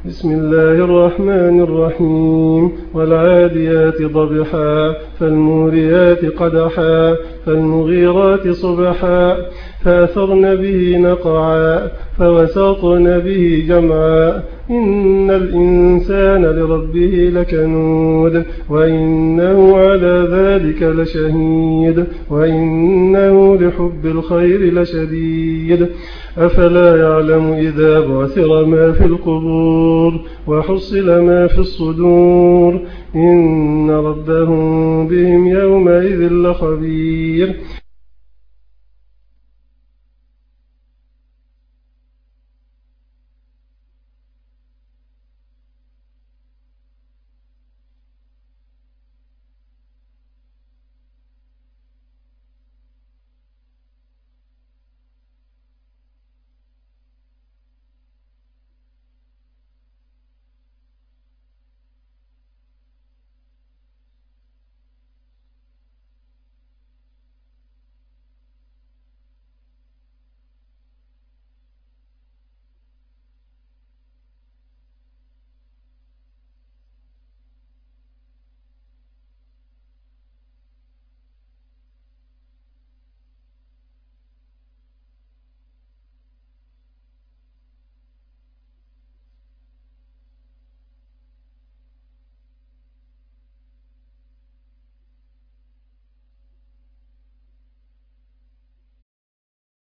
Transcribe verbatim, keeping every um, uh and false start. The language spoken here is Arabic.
بسم الله الرحمن الرحيم والعاديات ضبحا فالموريات قدحا فالمغيرات صبحا فأثرن به نقعا فوسطن به جمعا إن الإنسان لربه لكنود وإنه على ذلك لشهيد وإنه لحب الخير لشديد أفلا يعلم إذا بعثر ما في القبور وحصل ما في الصدور إن ربهم بهم يومئذ لخبير.